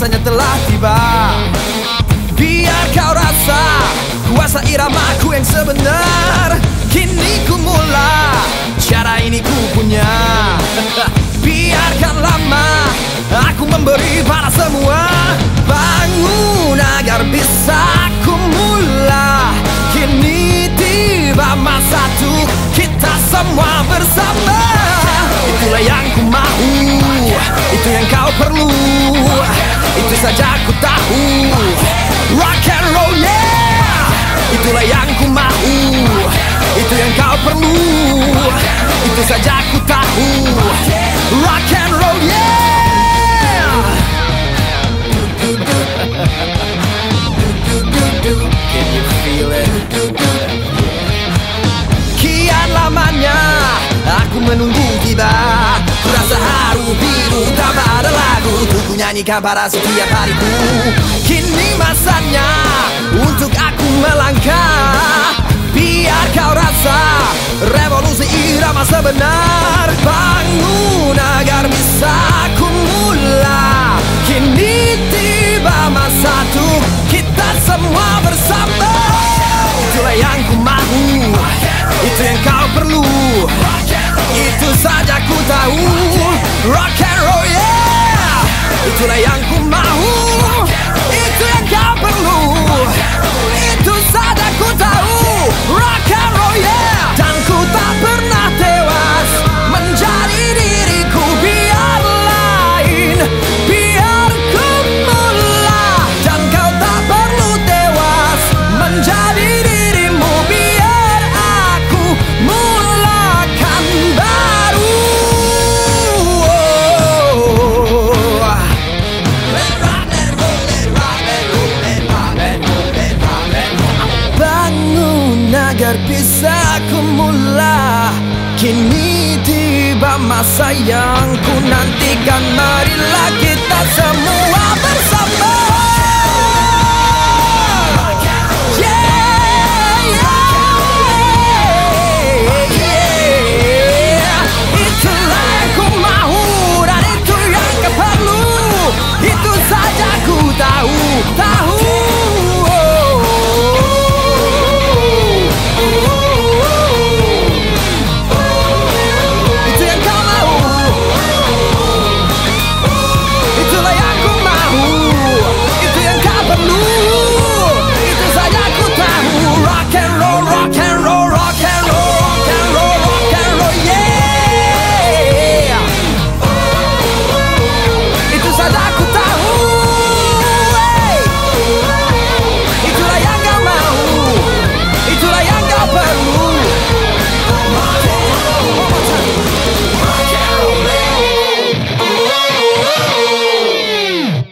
masanya telah tiba. Biar kau rasa kuasa iramaku yang sebenar. Kini ku mula, cara ini ku punya. Biarkan lama aku memberi pada semua. Bangun agar bisa ku mula. Kini tiba masa tuh kita semua bersama. Itulah yang ku mau, itu yang kau perlu, itu saja ku tahu. Rock and roll, yeah. Itulah yang ku mau, itu yang kau perlu, itu saja ku tahu. Rock and roll, yeah. Can you feel it? Kian lamanya aku menunggu tiba. Kurasa haru biru tanpa ada lagu untuk ku nyanyikan pada setiap hariku. Kini masanya untuk aku melangkah. Biar kau rasa revolusi irama sebenar. Bangun agar bisa ku mula. Kini tiba masa tuh kita semua bersama. Itulah yang ku mau, itu yang kau perlu, itu saja ku tahu. Rock and roll, yeah. Itulah yang ku mau, itu yang kau perlu, itu saja ku tahu. Rock and roll, yeah. Dan ku tak pernah tewas menjadi diriku. Biar lain, biar ku mula. Dan kau tak perlu tewas menjadi dirimu. Biar aku mulakan baru. Bangun agar bisa ku mula. Kini tiba masa yang ku nantikan. Marilah kita semua